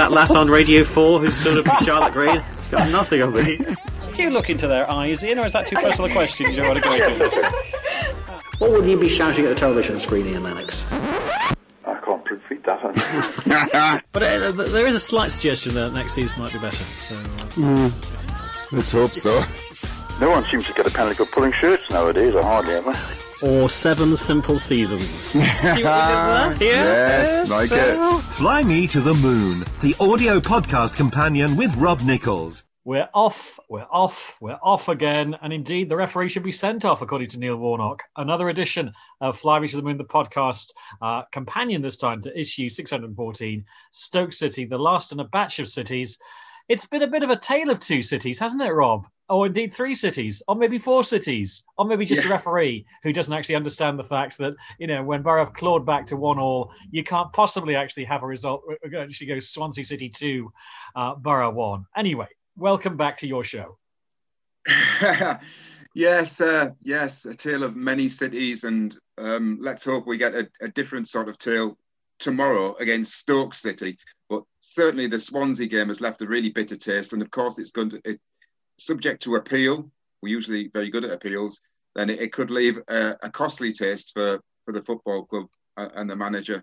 that lass on Radio 4 who's sort of Charlotte Green? She's got nothing on me. Do you look into their eyes, Ian, or is that too personal a question? You don't want to go into this? What would you be shouting at the television screen, Ian Lennox? I can't repeat that. But there is a slight suggestion that next season might be better. So let's hope so. No one seems to get a penalty for pulling shirts nowadays, or hardly ever. Or 7 Simple Seasons. See what we did there? Yes, like it. Fly Me to the Moon, the audio podcast companion with Rob Nichols. We're off again. And indeed, the referee should be sent off, according to Neil Warnock. Another edition of Fly Me to the Moon, the podcast companion this time to issue 614, Stoke City, the last in a batch of cities. It's been a bit of a tale of 2 cities, hasn't it, Rob? Or indeed 3 cities, or maybe 4 cities, or maybe just a referee who doesn't actually understand the fact that, you know, when Borough have clawed back to 1-1, you can't possibly actually have a result. Actually go Swansea City 2, Borough 1. Anyway, welcome back to your show. Yes, a tale of many cities, and let's hope we get a different sort of tale tomorrow against Stoke City. But certainly the Swansea game has left a really bitter taste, and of course it's subject to appeal. We're usually very good at appeals. Then it could leave a costly taste for the football club and the manager.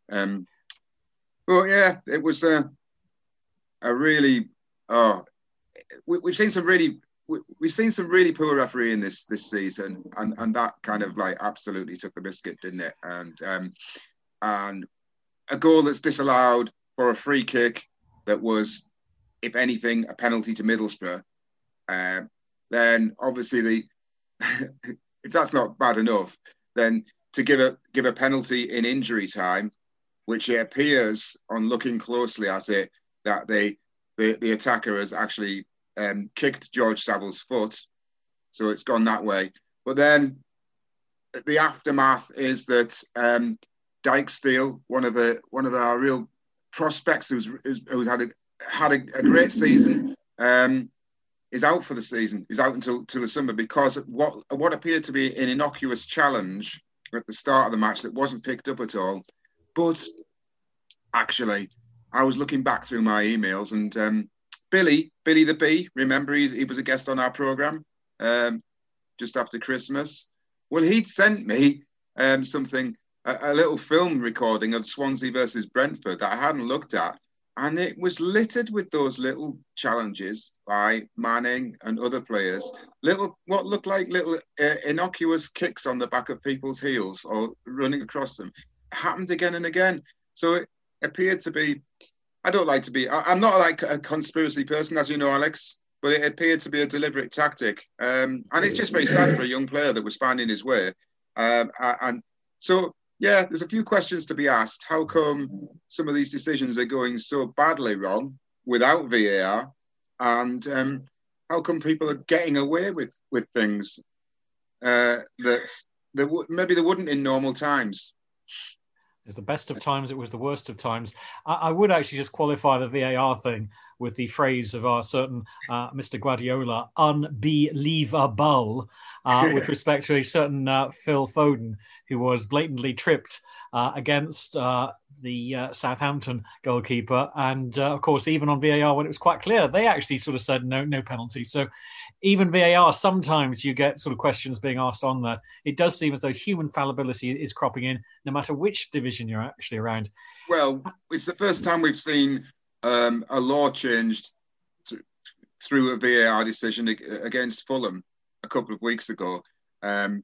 But yeah, it was a really. We've seen some really poor refereeing this season, and that kind of like absolutely took the biscuit, didn't it? And a goal that's disallowed for a free kick that was, if anything, a penalty to Middlesbrough. Then obviously if that's not bad enough, then to give a penalty in injury time, which it appears on looking closely at it that the attacker has actually kicked George Savile's foot, so it's gone that way. But then the aftermath is that Dijksteel, one of our real prospects who's had a great season, is out for the season. He's out until the summer because of what appeared to be an innocuous challenge at the start of the match that wasn't picked up at all. But actually, I was looking back through my emails, and Billy the Bee, remember he was a guest on our programme just after Christmas. Well, he'd sent me something, a little film recording of Swansea versus Brentford that I hadn't looked at. And it was littered with those little challenges by Manning and other players. What looked like little innocuous kicks on the back of people's heels or running across them. It happened again and again. So it appeared to be, I'm not like a conspiracy person, as you know, Alex, but it appeared to be a deliberate tactic. And it's just very sad for a young player that was finding his way. And so, yeah, there's a few questions to be asked. How come some of these decisions are going so badly wrong without VAR? And how come people are getting away with things that maybe they wouldn't in normal times? It's the best of times, it was the worst of times. I would actually just qualify the VAR thing with the phrase of our certain Mr. Guardiola, unbelievable, with respect to a certain Phil Foden, who was blatantly tripped against the Southampton goalkeeper. And, of course, even on VAR, when it was quite clear, they actually sort of said no penalty. So even VAR, sometimes you get sort of questions being asked on that. It does seem as though human fallibility is cropping in, no matter which division you're actually around. Well, it's the first time we've seen a law changed through a VAR decision against Fulham a couple of weeks ago. And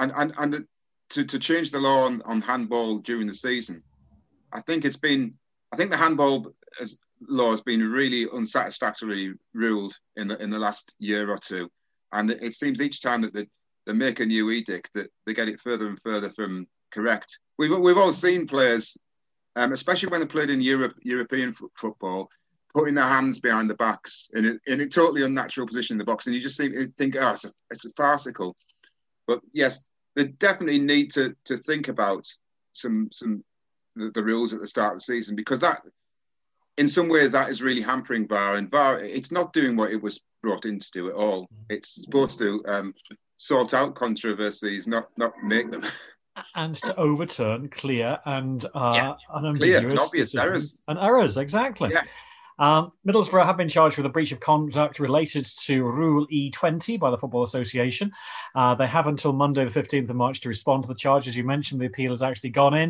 to change the law on handball during the season, I think the handball law has been really unsatisfactorily ruled in the last year or two, and it seems each time that they make a new edict that they get it further and further from correct. We've all seen players, especially when they played in European football, putting their hands behind the backs in a totally unnatural position in the box, and you just think, it's farcical. But yes, they definitely need to think about the rules at the start of the season, because that, in some ways, that is really hampering VAR. And VAR, it's not doing what it was brought in to do at all. It's supposed to sort out controversies, not make them. And to overturn clear and unambiguous clear and obvious errors. And errors, exactly. Yeah. Middlesbrough have been charged with a breach of contract related to Rule E20 by the Football Association. They have until Monday, the 15th of March, to respond to the charge. As you mentioned, the appeal has actually gone in.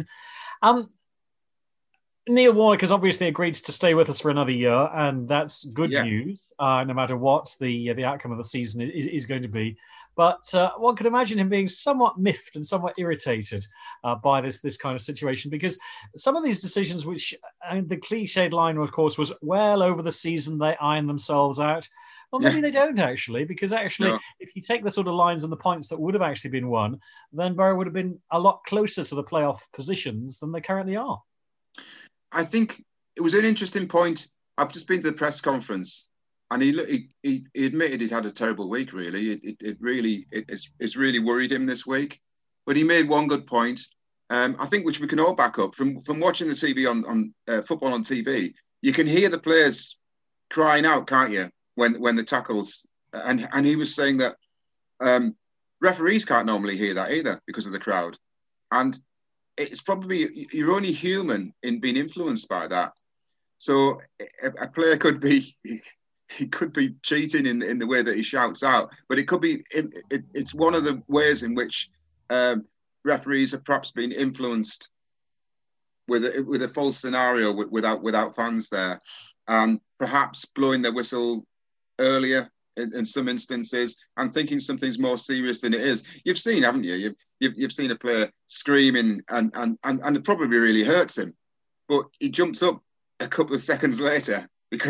Neil Warnock has obviously agreed to stay with us for another year, and that's good news, no matter what the outcome of the season is going to be. But one could imagine him being somewhat miffed and somewhat irritated by this kind of situation, because some of these decisions, which the cliched line, of course, was, well, over the season they iron themselves out. Well, maybe they don't actually, because if you take the sort of lines and the points that would have actually been won, then Borough would have been a lot closer to the playoff positions than they currently are. I think it was an interesting point. I've just been to the press conference, and he admitted he'd had a terrible week. Really, it's really worried him this week. But he made one good point, I think, which we can all back up from watching the TV on football on TV. You can hear the players crying out, can't you, when the tackles? And he was saying that referees can't normally hear that either because of the crowd, and it's probably, you're only human in being influenced by that. So a player could be cheating in the way that he shouts out, but it could be it's one of the ways in which referees have perhaps been influenced with a false scenario without fans there, and perhaps blowing their whistle earlier in some instances and thinking something's more serious than it is. You've seen, haven't you? You've seen a player screaming and it probably really hurts him, but he jumps up a couple of seconds later because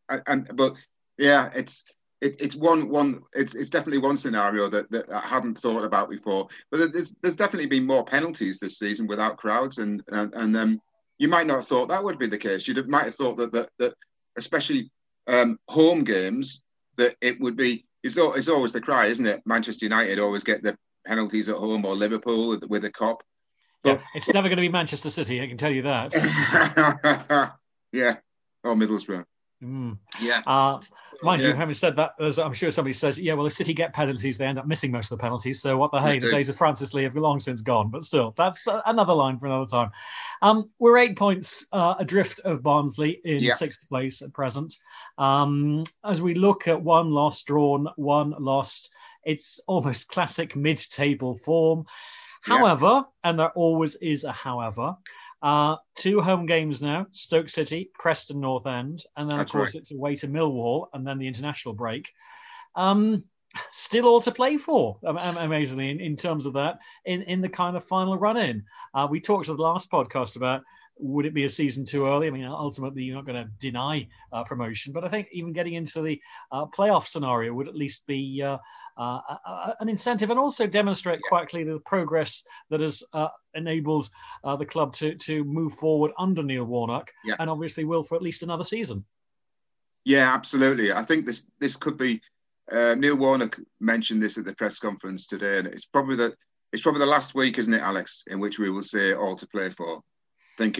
it's definitely one scenario that I hadn't thought about before. But there's definitely been more penalties this season without crowds, and you might not have thought that would be the case. Might have thought that especially home games, that it would be. It's always the cry, isn't it? Manchester United always get the penalties at home, or Liverpool with a cop. But it's never going to be Manchester City, I can tell you that. Yeah, or Middlesbrough. Yeah. Mind you, having said that, as I'm sure somebody says, well, if City get penalties, they end up missing most of the penalties. So what the hey, the days of Francis Lee have long since gone. But still, that's another line for another time. We're 8 points adrift of Barnsley in sixth place at present. As we look at one loss drawn, one lost, it's almost classic mid-table form. However, and there always is a however, 2 home games now, Stoke City, Preston North End, and then, of course, it's away to Millwall, and then the international break. Still all to play for, amazingly, in terms of that, in the kind of final run-in. We talked in the last podcast about, would it be a season too early? I mean, ultimately, you're not going to deny promotion, but I think even getting into the playoff scenario would at least be an incentive, and also demonstrate quite clearly the progress that has enabled the club to move forward under Neil Warnock, and obviously will for at least another season. Yeah, absolutely. I think this could be. Neil Warnock mentioned this at the press conference today, and it's probably the last week, isn't it, Alex, in which we will say all to play for. I think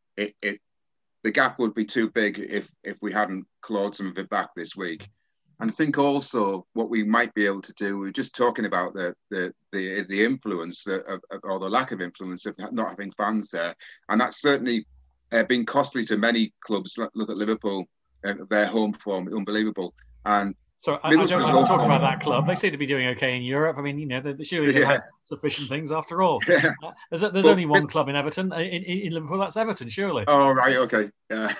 the gap would be too big if we hadn't clawed some of it back this week. And I think also what we might be able to do, we were just talking about the influence or the lack of influence of not having fans there. And that's certainly been costly to many clubs. Look at Liverpool, their home form, unbelievable. And so I don't want to talk about that club. They seem to be doing okay in Europe. I mean, surely they've had sufficient things after all. Yeah. There's only one club in Everton, in Liverpool, that's Everton, surely. Oh, right, okay.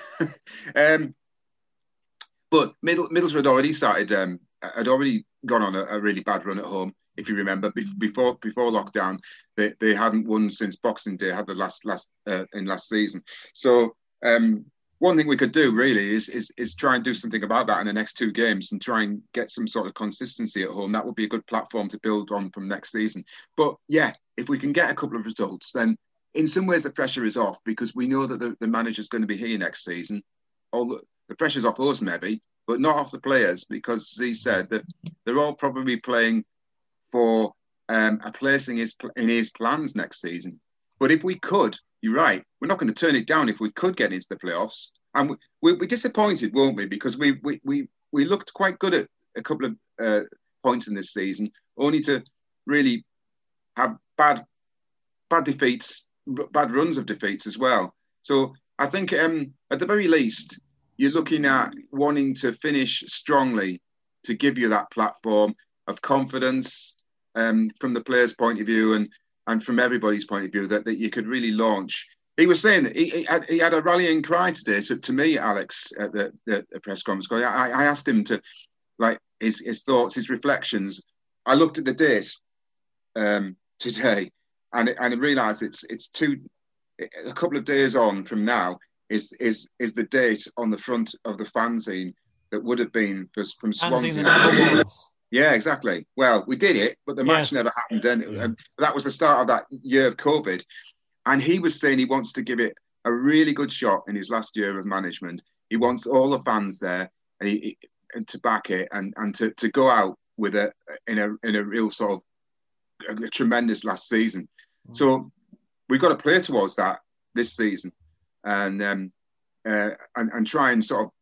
But Middlesbrough had already gone on a really bad run at home. If you remember, before lockdown, they hadn't won since Boxing Day, had the last season. So one thing we could do really is try and do something about that in the next 2 games and try and get some sort of consistency at home. That would be a good platform to build on from next season. But if we can get a couple of results, then in some ways the pressure is off, because we know that the manager's going to be here next season. The pressure's off us maybe, but not off the players, because he said that they're all probably playing for a place in his plans next season. But if we could, you're right, we're not going to turn it down if we could get into the playoffs. And we'll be disappointed, won't we? Because we looked quite good at a couple of points in this season, only to really have bad defeats, bad runs of defeats as well. So I think at the very least, you're looking at wanting to finish strongly to give you that platform of confidence from the players' point of view and from everybody's point of view that you could really launch. He was saying that he had a rallying cry today to me, Alex, at the press conference. I asked him to, like, his thoughts, his reflections. I looked at the date today and I realised it's a couple of days on from now is the date on the front of the fanzine that would have been from Swansea. Yeah, exactly. Well, we did it, but the match never happened. And that was the start of that year of COVID. And he was saying he wants to give it a really good shot in his last year of management. He wants all the fans there and to back it and to go out with in a real sort of a tremendous last season. So we've got to play towards that this season and try and sort of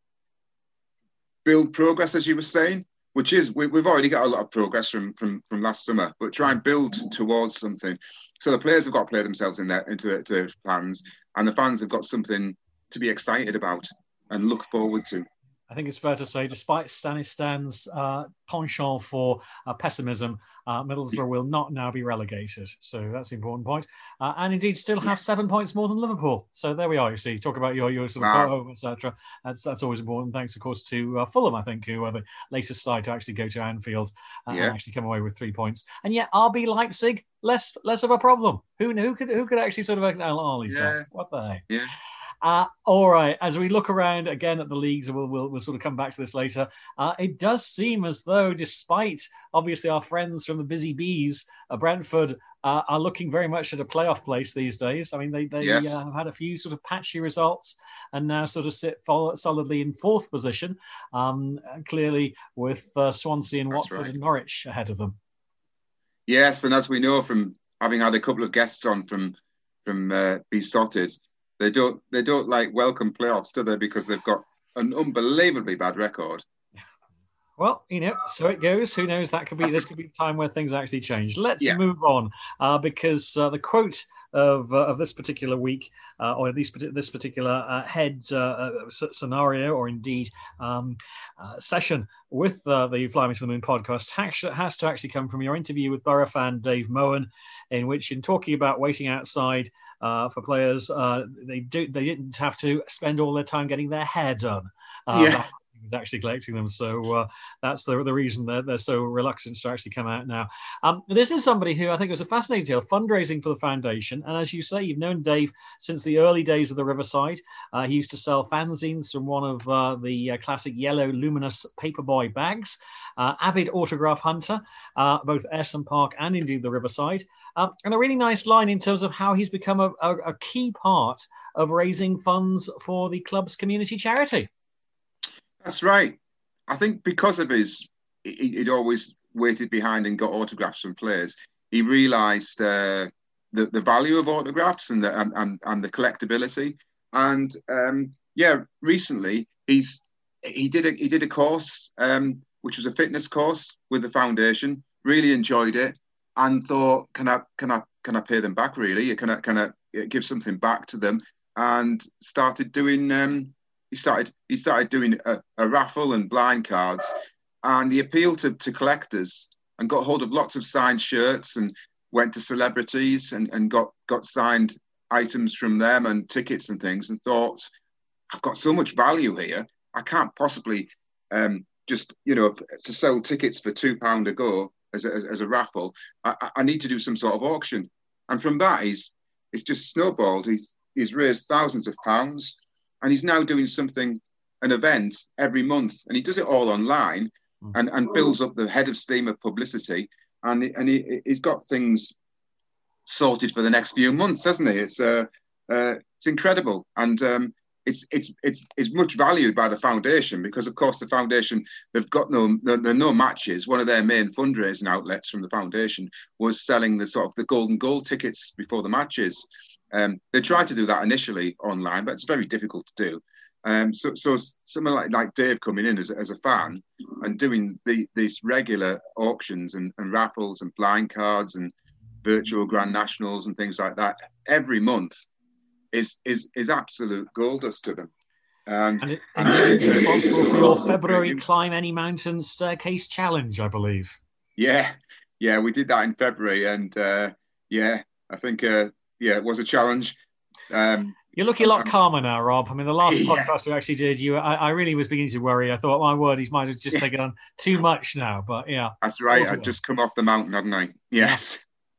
build progress, as you were saying, which is we've already got a lot of progress from last summer, but try and build towards something. So the players have got to play themselves into their plans, and the fans have got something to be excited about and look forward to. I think it's fair to say, despite Stanistan's penchant for pessimism, Middlesbrough will not now be relegated. So that's the important point. And indeed still have 7 points more than Liverpool. So there we are, you see. Talk about your sort of photo, etc. That's always important. Thanks, of course, to Fulham, I think, who are the latest side to actually go to Anfield and actually come away with 3 points. And yet RB Leipzig, less of a problem. Who could actually sort of what the heck? Yeah. All right, as we look around again at the leagues, and we'll sort of come back to this later, it does seem as though, despite obviously our friends from the Busy Bees, Brentford are looking very much at a playoff place these days. I mean, they have had a few sort of patchy results and now sort of sit solidly in fourth position, clearly with Swansea and Watford and Norwich ahead of them. Yes, and as we know from having had a couple of guests on from Besotted, They don't like welcome playoffs, do they? Because they've got an unbelievably bad record. Well, so it goes. Who knows? This could be the time where things actually change. Let's move on because the quote of this particular week, or at least this particular head scenario, or indeed session with the Fly Me to the Moon podcast has to actually come from your interview with Borough fan Dave Mohan, in which, in talking about waiting outside for players, they didn't have to spend all their time getting their hair done. Actually collecting them, so that's the reason they're so reluctant to actually come out now. This is somebody who I think was a fascinating tale, fundraising for the foundation, and as you say, you've known Dave since the early days of the Riverside. He used to sell fanzines from one of the classic yellow luminous paperboy bags. Avid autograph hunter, both Ayresome Park and indeed the Riverside, and a really nice line in terms of how he's become a key part of raising funds for the club's community charity. That's right. I think because of he'd always waited behind and got autographs from players. He realised the value of autographs and the collectability. And recently he did a course, which was a fitness course with the foundation. Really enjoyed it and thought, can I pay them back? Really, can I give something back to them? And started doing. He started doing a raffle and blind cards, and he appealed to collectors and got hold of lots of signed shirts and went to celebrities and got signed items from them and tickets and things, and thought, I've got so much value here. I can't possibly just to sell tickets for £2 a go as a raffle. I need to do some sort of auction, and from that it's just snowballed. He's raised thousands of pounds. And he's now doing an event every month, and he does it all online, and builds up the head of steam of publicity, and he's got things sorted for the next few months, hasn't he? It's incredible, and it's much valued by the foundation because, of course, the foundation, they've got no matches. One of their main fundraising outlets from the foundation was selling the golden goal tickets before the matches. They tried to do that initially online, but it's very difficult to do. So someone like Dave coming in as a fan and doing these regular auctions and raffles and blind cards and virtual Grand Nationals and things like that every month is absolute gold dust to them. And indeed, it's responsible for your February Climb Any Mountain Staircase Challenge, I believe. Yeah, we did that in February, and I think it was a challenge. You're looking a lot calmer now, Rob. I mean, the last podcast we actually did, I really was beginning to worry. I thought, my word, he might have just taken on too much now. But yeah, that's right. I'd just come off the mountain, hadn't I? Yes.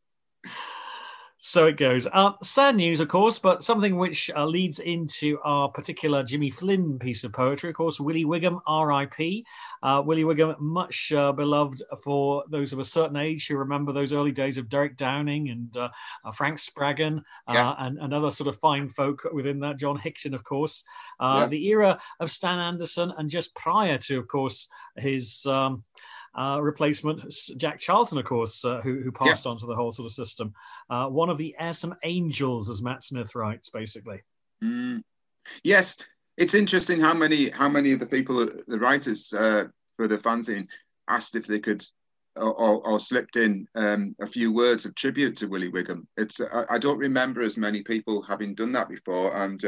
So it goes. Sad news, of course, but something which leads into our particular Jimmy Flynn piece of poetry. Of course, Willie Wigham, R.I.P. Willie Wigham, much beloved for those of a certain age who remember those early days of Derek Downing and Frank Spraggan and other sort of fine folk within that. John Hickton, of course. The era of Stan Anderson, and just prior to, of course, his... replacement, Jack Charlton, of course, who passed on to the whole sort of system. One of the Ayrsham Angels, as Matt Smith writes, basically. Yes, it's interesting how many of the people, the writers for the fanzine, asked if they could or slipped in a few words of tribute to Willie Wigham. I don't remember as many people having done that before, and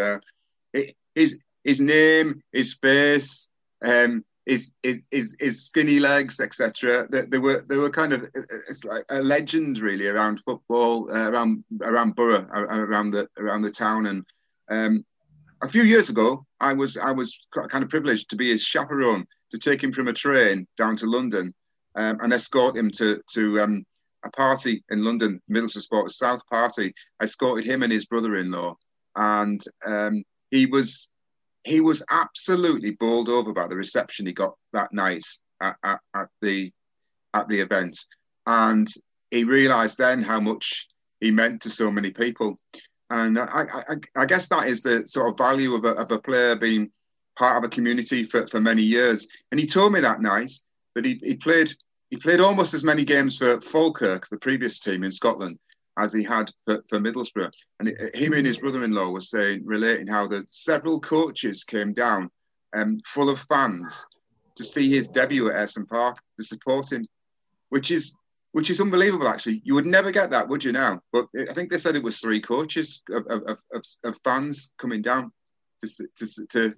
his name, his face. His skinny legs, etc. They were kind of, it's like a legend really around football, around Borough, around the town. And a few years ago, I was kind of privileged to be his chaperone, to take him from a train down to London and escort him to a party in London, Middlesbrough Sports South party. I escorted him and his brother-in-law, and he was absolutely bowled over by the reception he got that night at the event, and he realised then how much he meant to so many people. And I guess that is the sort of value of a player being part of a community for many years. And he told me that night that he played almost as many games for Falkirk, the previous team in Scotland, as he had for Middlesbrough. And him and his brother-in-law was relating how the several coaches came down full of fans to see his debut at Ayrsham Park, to support him, which is unbelievable, actually. You would never get that, would you, now? But I think they said it was 3 coaches of fans coming down to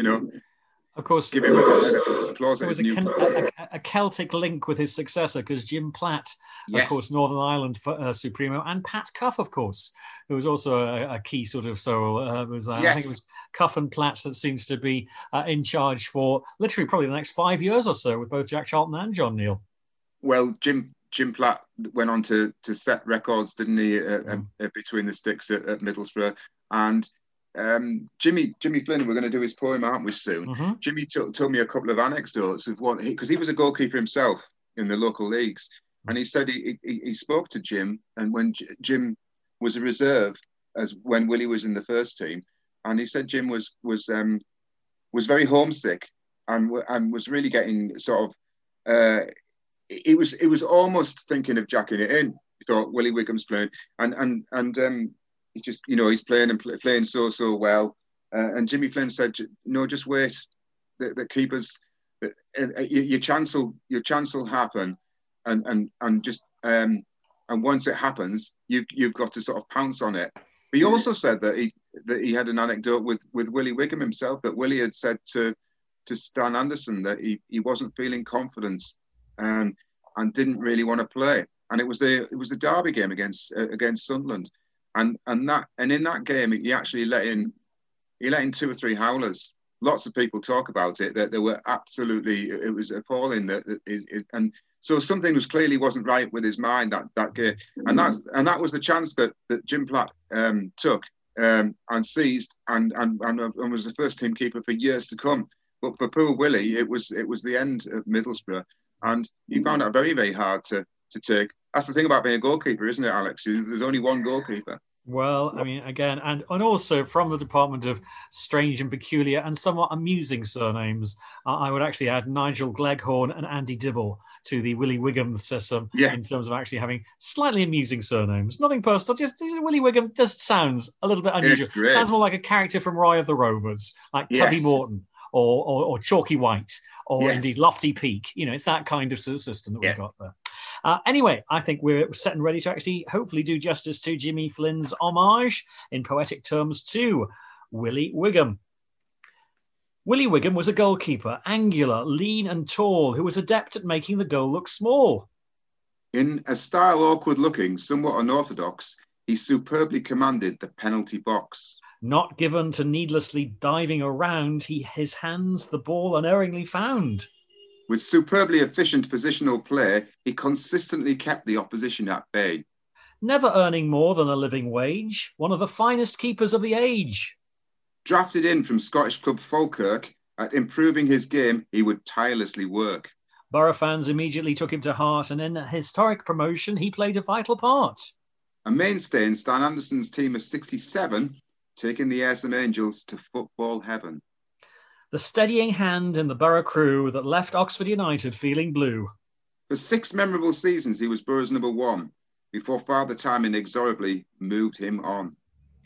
of course, give him applause. There was a Celtic link with his successor, because Jim Platt, of course, Northern Ireland Supremo, and Pat Cuff, of course, who was also a key sort of soul. I think it was Cuff and Platt that seems to be in charge for literally probably the next 5 years or so with both Jack Charlton and John Neal. Well, Jim Platt went on to set records, didn't he, between the sticks at Middlesbrough, and Jimmy Flynn, we're going to do his poem, aren't we, soon? Mm-hmm. Jimmy told me a couple of anecdotes of what, because he was a goalkeeper himself in the local leagues, and he said he spoke to Jim, and when Jim was a reserve, as when Willie was in the first team, and he said Jim was very homesick and was really getting sort of it was almost thinking of jacking it in. He thought Willie Wigham's playing, and he's just, he's playing so well. And Jimmy Flynn said, no, just wait. The keepers, your chance will happen, and once it happens, you've got to sort of pounce on it. But he also said that he had an anecdote with Willie Wigham himself, that Willie had said to Stan Anderson that he wasn't feeling confident and didn't really want to play. And it was the derby game against Sunderland. And in that game, he actually let in 2 or 3 howlers. Lots of people talk about it, that they were absolutely, it was appalling and so something clearly wasn't right with his mind that game, and that was the chance that Jim Platt took and seized and was the first team keeper for years to come. But for poor Willie, it was the end of Middlesbrough, and he found it very, very hard to take. That's the thing about being a goalkeeper, isn't it, Alex? There's only one goalkeeper. Well, I mean, again, and also from the department of strange and peculiar and somewhat amusing surnames, I would actually add Nigel Gleghorn and Andy Dibble to the Willie Wigham system in terms of actually having slightly amusing surnames. Nothing personal, just Willie Wigham just sounds a little bit unusual. Sounds more like a character from Roy of the Rovers, like Tubby Morton or Chalky White or indeed Lofty Peak. It's that kind of system that we've got there. Anyway, I think we're set and ready to actually hopefully do justice to Jimmy Flynn's homage in poetic terms to Willie Wigham. Willie Wigham was a goalkeeper, angular, lean and tall, who was adept at making the goal look small. In a style awkward looking, somewhat unorthodox, he superbly commanded the penalty box. Not given to needlessly diving around, his hands the ball unerringly found. With superbly efficient positional play, he consistently kept the opposition at bay. Never earning more than a living wage, one of the finest keepers of the age. Drafted in from Scottish club Falkirk, at improving his game, he would tirelessly work. Borough fans immediately took him to heart, and in a historic promotion, he played a vital part. A mainstay in Stan Anderson's team of 67, taking the Ayrsham Angels to football heaven. The steadying hand in the Borough crew that left Oxford United feeling blue. For 6 memorable seasons, he was Borough's number 1, before Father Time inexorably moved him on.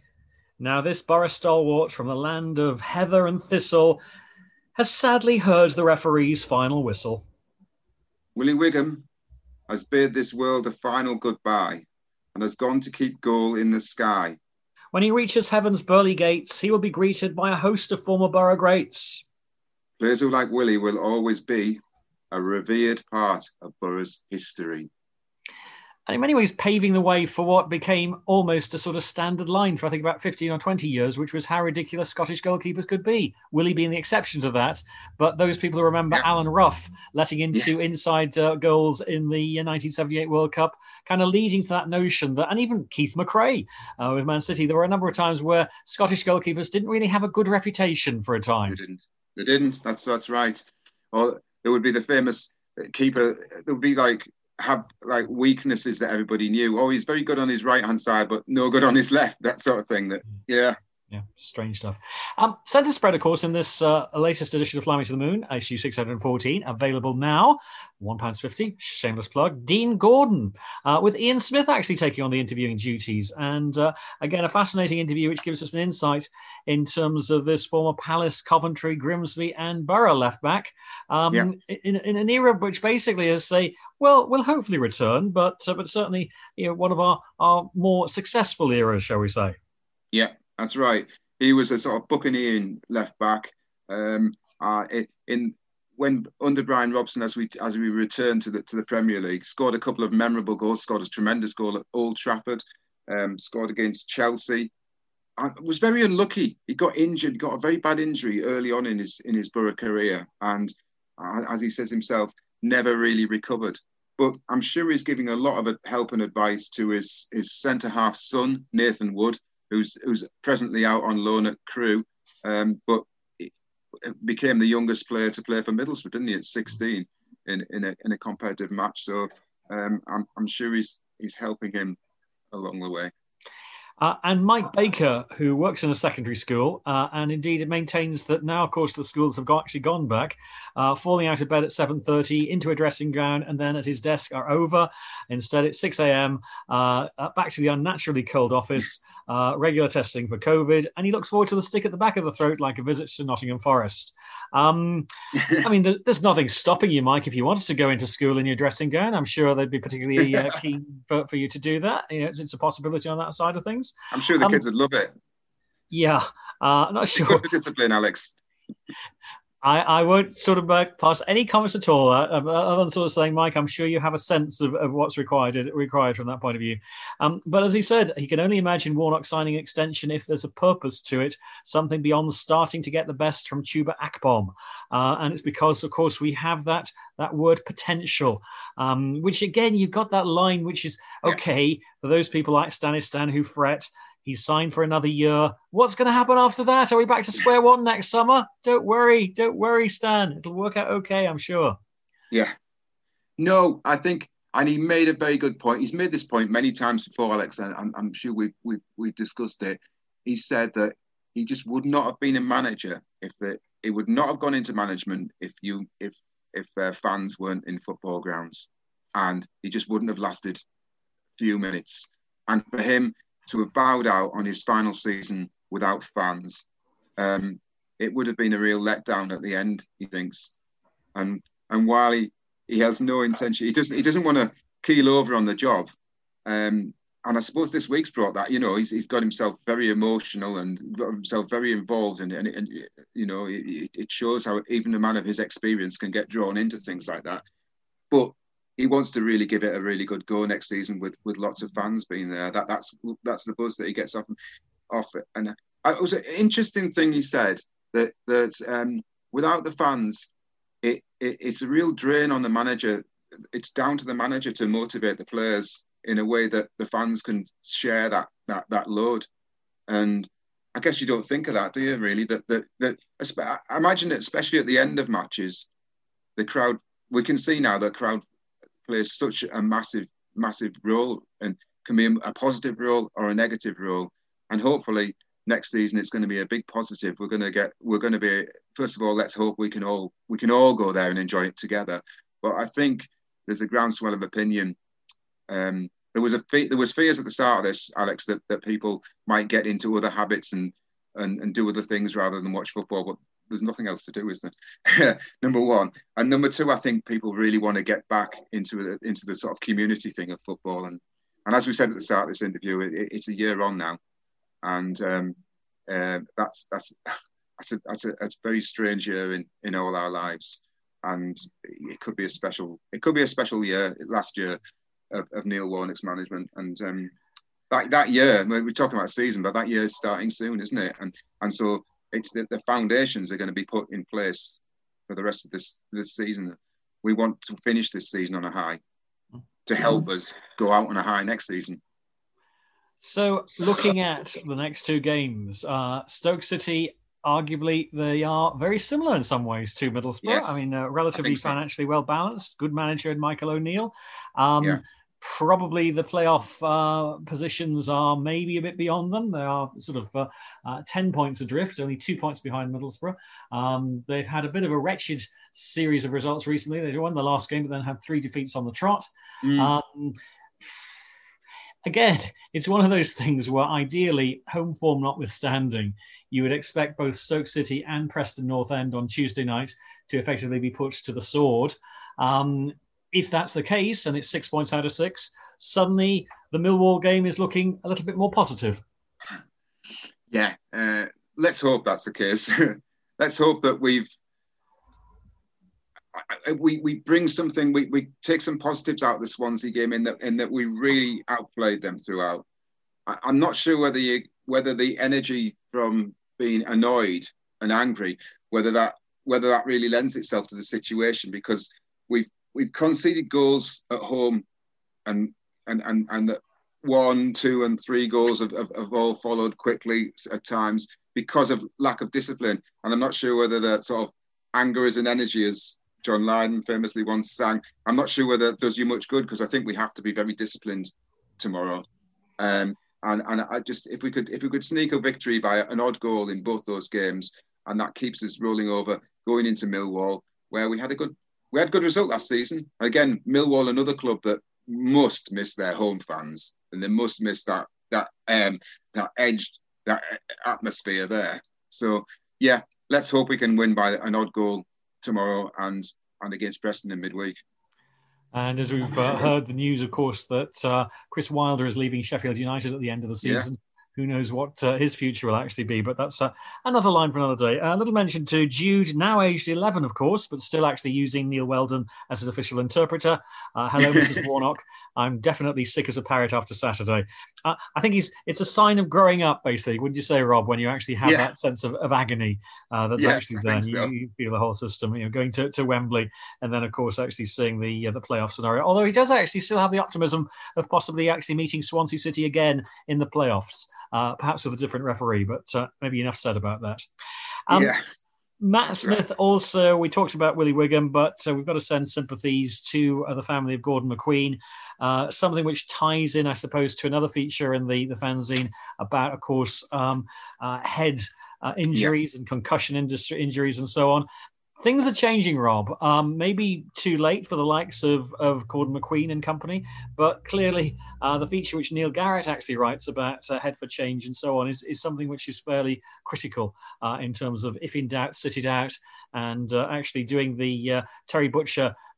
Now this Borough stalwart from the land of heather and thistle has sadly heard the referee's final whistle. Willie Wigham has bid this world a final goodbye and has gone to keep goal in the sky. When he reaches heaven's pearly gates, he will be greeted by a host of former Borough greats. Players who, like Willie, will always be a revered part of Borough's history. And in many ways paving the way for what became almost a sort of standard line for I think about 15 or 20 years, which was how ridiculous Scottish goalkeepers could be. Willie being the exception to that. But those people who remember Alan Rough letting into inside goals in the 1978 World Cup, kind of leading to that notion that, and even Keith McRae with Man City, there were a number of times where Scottish goalkeepers didn't really have a good reputation for a time. They didn't. That's right. Or there would be the famous keeper. There would be have weaknesses that everybody knew. Oh, he's very good on his right-hand side, but no good on his left, that sort of thing. Yeah, strange stuff. Centre Spread, of course, in this latest edition of Fly Me to the Moon, issue 614, available now, £1.50, shameless plug. Dean Gordon, with Ian Smith actually taking on the interviewing duties. And again, a fascinating interview which gives us an insight in terms of this former Palace, Coventry, Grimsby and Borough left-back in an era which basically is will hopefully return, but certainly one of our more successful eras, shall we say. Yeah, that's right. He was a sort of Buccaneering left back. When under Brian Robson, as we returned to the Premier League, scored a couple of memorable goals. Scored a tremendous goal at Old Trafford. Scored against Chelsea. Was very unlucky. He got injured. Got a very bad injury early on in his Borough career, and as he says himself, never really recovered. But I'm sure he's giving a lot of help and advice to his centre half son, Nathan Wood, who's presently out on loan at Crewe, but became the youngest player to play for Middlesbrough, didn't he, at 16 in a competitive match. So I'm sure he's helping him along the way. And Mike Baker, who works in a secondary school, and indeed it maintains that now, of course, the schools have actually gone back, falling out of bed at 7:30, into a dressing gown, and then at his desk are over. Instead, it's 6 a.m., back to the unnaturally cold office, regular testing for COVID, and he looks forward to the stick at the back of the throat like a visit to Nottingham Forest. I mean, there's nothing stopping you, Mike, if you wanted to go into school in your dressing gown. I'm sure they'd be particularly keen for you to do that. It's a possibility on that side of things. I'm sure the kids would love it. Yeah, not sure. Good for discipline, Alex. I won't sort of pass any comments at all, other than sort of saying, Mike, I'm sure you have a sense of what's required from that point of view. But as he said, he can only imagine Warnock signing an extension if there's a purpose to it, something beyond starting to get the best from Chuba Akpom. And it's because, of course, we have that word potential, which, again, you've got that line, which is, okay, for those people like Stanistan who fret, he's signed for another year. What's going to happen after that? Are we back to square one next summer? Don't worry, Stan. It'll work out okay, I'm sure. Yeah. No, I think, and he made a very good point. He's made this point many times before, Alex, and I'm sure we've discussed it. He said that he just would not have been a manager he would not have gone into management if fans weren't in football grounds, and he just wouldn't have lasted a few minutes. And for him to have bowed out on his final season without fans, it would have been a real letdown at the end, he thinks. And while he has no intention, he doesn't want to keel over on the job. I suppose this week's brought that. He's got himself very emotional and got himself very involved, and it shows how even a man of his experience can get drawn into things like that. But he wants to really give it a really good go next season with lots of fans being there. That's the buzz that he gets off it. And it was an interesting thing he said that without the fans, it's a real drain on the manager. It's down to the manager to motivate the players in a way that the fans can share that load. And I guess you don't think of that, do you? Really, that I imagine that especially at the end of matches, the crowd. We can see now that crowd plays such a massive role, and can be a positive role or a negative role. And hopefully next season it's going to be a big positive. We're going to be, first of all, let's hope we can all go there and enjoy it together. But I think there's a groundswell of opinion. There was fears at the start of this, Alex, that people might get into other habits and do other things rather than watch football. But there's nothing else to do, is there? Number one. And number two, I think people really want to get back into the sort of community thing of football. And as we said at the start of this interview, it's a year on now. And that's a very strange year in all our lives. And it could be a special year, last year of Neil Warnock's management. And that year, we're talking about a season, but that year is starting soon, isn't it? And so it's the foundations are going to be put in place for the rest of this season. We want to finish this season on a high to help us go out on a high next season. So looking at the next two games, Stoke City, arguably they are very similar in some ways to Middlesbrough. Yes, I mean, relatively financially well balanced, good manager in Michael O'Neill. Probably the playoff positions are maybe a bit beyond them. They are sort of 10 points adrift, only 2 points behind Middlesbrough. They've had a bit of a wretched series of results recently. They won the last game, but then had 3 defeats on the trot. Again, it's one of those things where ideally, home form notwithstanding, you would expect both Stoke City and Preston North End on Tuesday night to effectively be put to the sword. If that's the case, and it's 6 points out of 6, suddenly the Millwall game is looking a little bit more positive. Yeah, let's hope that's the case. Let's hope that we bring something. We take some positives out of the Swansea game in that we really outplayed them throughout. I'm not sure whether the energy from being annoyed and angry, whether that really lends itself to the situation, because we've conceded goals at home, and 1, 2, and 3 goals have all followed quickly at times because of lack of discipline. And I'm not sure whether that sort of anger is an energy, as John Lydon famously once sang. I'm not sure whether it does you much good, because I think we have to be very disciplined tomorrow. And I just, if we could sneak a victory by an odd goal in both those games, and that keeps us rolling over, going into Millwall, where we had good result last season. Again, Millwall, another club that must miss their home fans, and they must miss that edge, that atmosphere there. So yeah, let's hope we can win by an odd goal tomorrow and against Preston in midweek. And as we've heard the news, of course, that Chris Wilder is leaving Sheffield United at the end of the season. Yeah. Who knows what his future will actually be, but that's another line for another day. A little mention to Jude, now aged 11, of course, but still actually using Neil Weldon as an official interpreter. Hello, Mrs. Warnock. I'm definitely sick as a parrot after Saturday. I think it's a sign of growing up, basically. Wouldn't you say, Rob, when you actually have that sense of agony that's actually there? So. You feel the whole system, going to Wembley, and then, of course, actually seeing the playoff scenario. Although he does actually still have the optimism of possibly actually meeting Swansea City again in the playoffs. Perhaps with a different referee, but maybe enough said about that. Matt Smith also, we talked about Willie Wigham, but we've got to send sympathies to the family of Gordon McQueen, something which ties in, I suppose, to another feature in the fanzine about, of course, head injuries and concussion injuries and so on. Things are changing, Rob. Maybe too late for the likes of Gordon McQueen and company, but clearly the feature which Neil Garrett actually writes about Head for Change and so on is something which is fairly critical in terms of, if in doubt, sit it out, and actually doing the Terry Butcher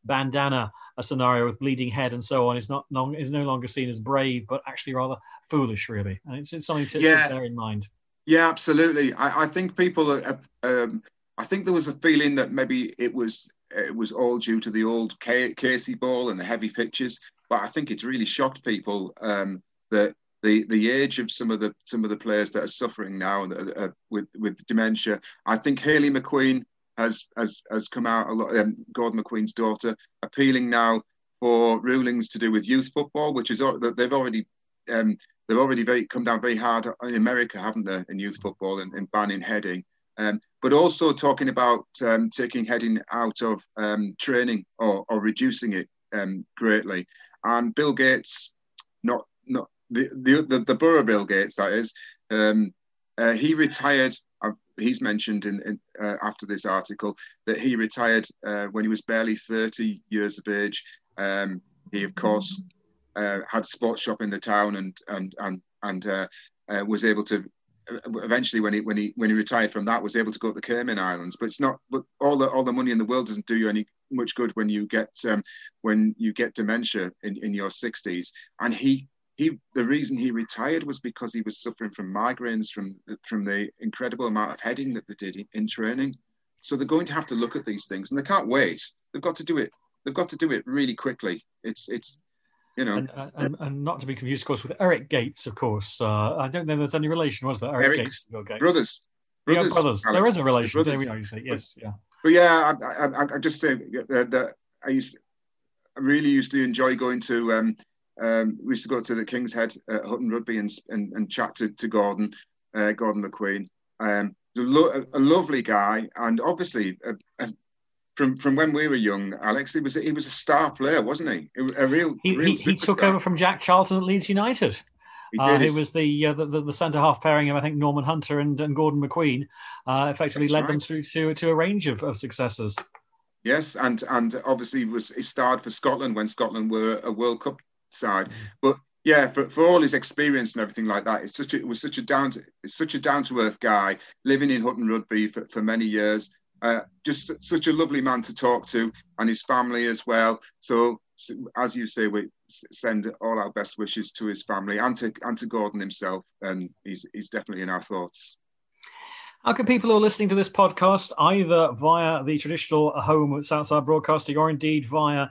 bandana a scenario with bleeding head and so on is no longer seen as brave, but actually rather foolish, really. And it's something to bear in mind. Yeah, absolutely. I think people I think there was a feeling that maybe it was all due to the old Casey ball and the heavy pitches, but I think it's really shocked people that the age of some of the players that are suffering now with dementia. I think Hayley McQueen has come out a lot. Gordon McQueen's daughter, appealing now for rulings to do with youth football, which is they've already come down very hard in America, haven't they, in youth football and banning heading. But also talking about taking heading out of training or reducing it greatly. And Bill Gates, not the Borough Bill Gates, that is, he retired. He's mentioned in after this article that he retired when he was barely 30 years of age. He, of course, had a sports shop in the town and was able to eventually when he retired from that was able to go to the Cayman Islands. But it's not. But all the money in the world doesn't do you any much good when you get dementia in your 60s. And the reason he retired was because he was suffering from migraines from the incredible amount of heading that they did in training. So they're going to have to look at these things, and they can't wait. They've got to do it. They've got to do it really quickly. It's you know, and not to be confused, of course, with Eric Gates, of course. I don't know if there's any relation, was there? Eric Gates, Bill Gates, brothers. Yeah, brothers. Alex, there is a relation. brothers. There we are. Yes, yeah. But yeah, I just say that I really used to enjoy going to. We used to go to the King's Head at Hutton Rugby and chat to Gordon McQueen. A lovely guy, and obviously from when we were young, Alex, he was a star player, wasn't he? A real he took over from Jack Charlton at Leeds United. He did. He was the centre half pairing of, I think, Norman Hunter and Gordon McQueen. Effectively led them through to a range of successes. Yes, and obviously he starred for Scotland when Scotland were a World Cup side. But yeah, for all his experience and everything like that, it was such a down to earth guy living in Hutton Rugby for many years. Just such a lovely man to talk to, and his family as well. So as you say, we send all our best wishes to his family and to Gordon himself, and he's definitely in our thoughts. How can people who are listening to this podcast, either via the traditional home at Southside Broadcasting or indeed via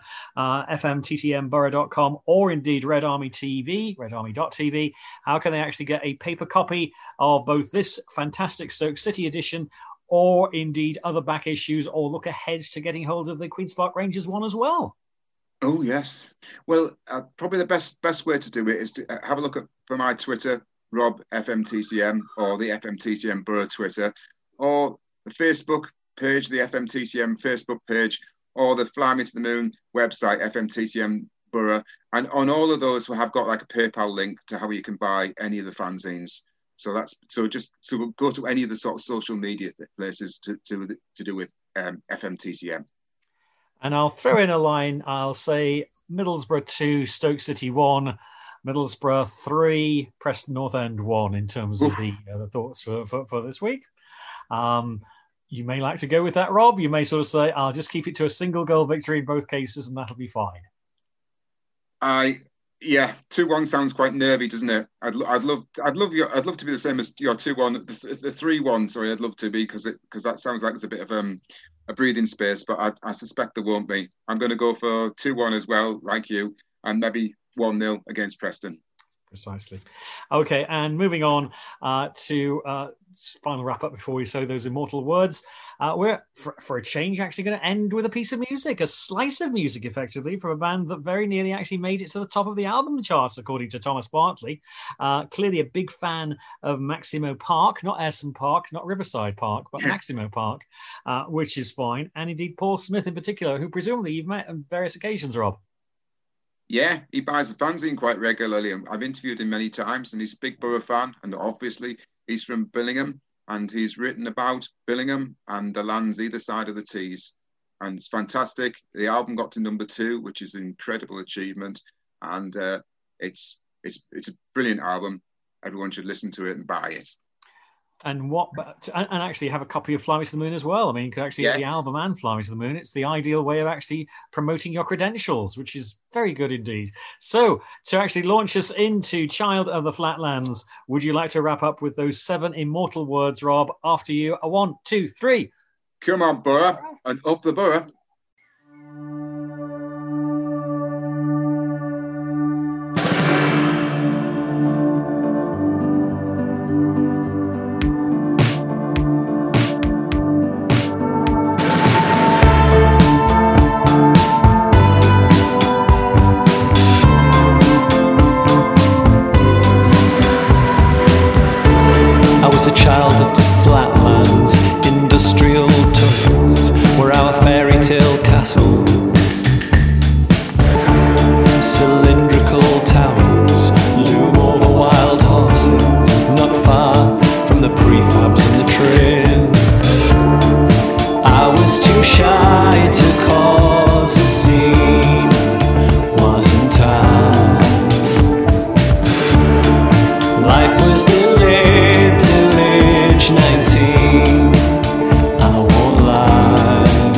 fmttmborough.com or indeed Red Army TV, redarmy.tv, how can they actually get a paper copy of both this fantastic Stoke City edition or indeed other back issues, or look ahead to getting hold of the Queen's Park Rangers one as well? Oh, yes. Well, probably the best way to do it is to have a look for my Twitter, Rob FMTTM, or the FMTTM Borough Twitter, or the Facebook page, the FMTTM Facebook page, or the Fly Me to the Moon website, FMTTM Borough. And on all of those, we have got like a PayPal link to how you can buy any of the fanzines. So we'll go to any of the sort of social media places to do with FMTTM. And I'll throw in a line. I'll say Middlesbrough 2, Stoke City 1, Middlesbrough 3, Preston North End 1 in terms of the thoughts for this week. You may like to go with that, Rob. You may sort of say, I'll just keep it to a single goal victory in both cases and that'll be fine. Yeah, 2-1 sounds quite nervy, doesn't it? I'd love to be the same as your 2-1. The 3-1, sorry, I'd love to be because that sounds like there's a bit of a breathing space, but I suspect there won't be. I'm going to go for 2-1 as well, like you, and maybe 1-0 against Preston. Precisely. Okay, and moving on to final wrap up before we say those immortal words. We're, for a change, actually going to end with a piece of music, a slice of music, effectively, from a band that very nearly actually made it to the top of the album charts, according to Thomas Bartley. Clearly a big fan of Maximo Park, not Ayresome Park, not Riverside Park, but Maximo Park, which is fine. And indeed Paul Smith in particular, who presumably you've met on various occasions, Rob. Yeah, he buys the fanzine quite regularly. I've interviewed him many times, and he's a big Borough fan. And obviously, he's from Billingham, and he's written about Billingham and the lands either side of the Tees. And it's fantastic. The album got to number 2, which is an incredible achievement. And it's a brilliant album. Everyone should listen to it and buy it. And actually have a copy of Fly Me to the Moon as well. I mean, you could actually get the album and Fly Me to the Moon. It's the ideal way of actually promoting your credentials, which is very good indeed. So, to actually launch us into Child of the Flatlands, would you like to wrap up with those 7 immortal words, Rob? After you, 1, 2, 3. Come on, Borough, and up the Borough. A child of the flatlands, industrial turrets were our fairy tale castle. Cylindrical towers loom over wild horses, not far from the prefabs and the trains. I was too shy to cause a scene, wasn't I? Life was delayed till age 19, I won't lie.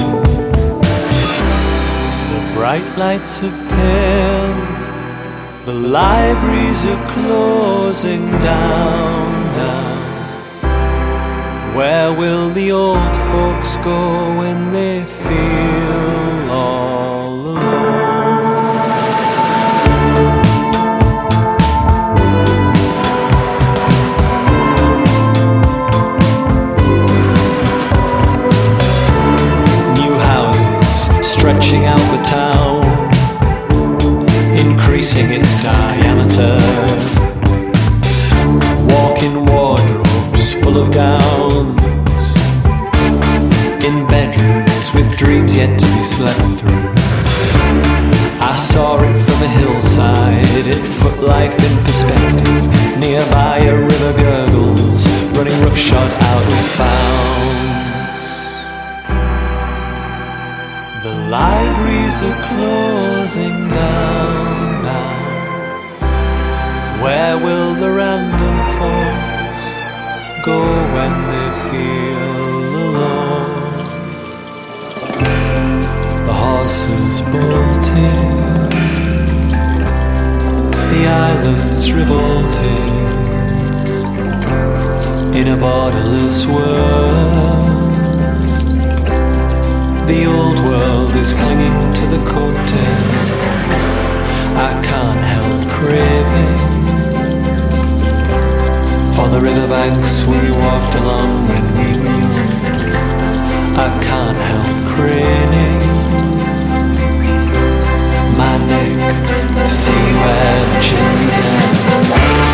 The bright lights have paled, the libraries are closing down now. Where will the old folks go when they feel all alone? Stretching out the town, increasing its diameter. Walk-in wardrobes full of gowns, in bedrooms with dreams yet to be slept through. I saw it from a hillside, it put life in perspective. Nearby a river gurgles, running roughshod out of bounds. The libraries are closing down now. Where will the random folks go when they feel alone? The horses bolted, the islands revolted, in a borderless world. The old world is clinging to the coattails. I can't help craving for the riverbanks we walked along when we were young. I can't help craning my neck to see where the chimneys end.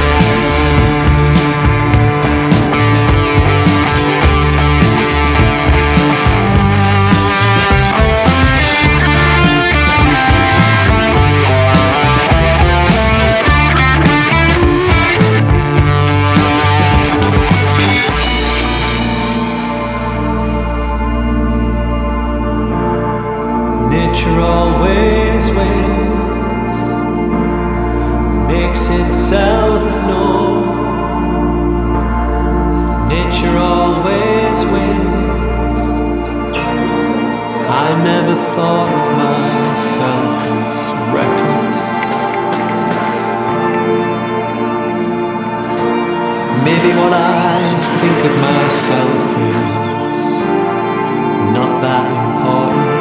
Nature always wins, makes itself known. Nature always wins. I never thought of myself as reckless. Maybe what I think of myself is not that important.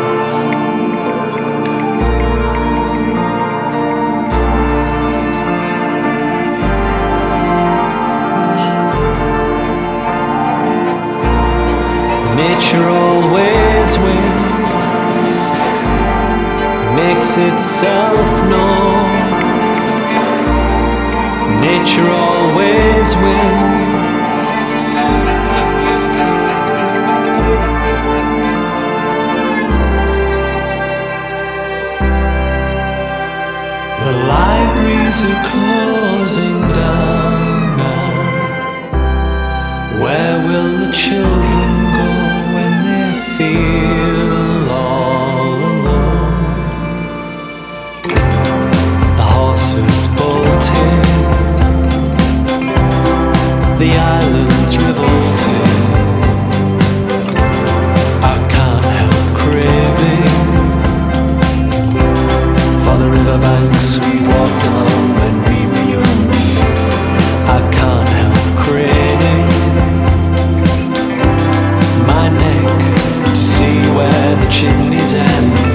Nature always wins, makes itself known. Nature always wins. The libraries are closing down now. Where will the children go when they feel all alone? The horses bolted, the watching his hand.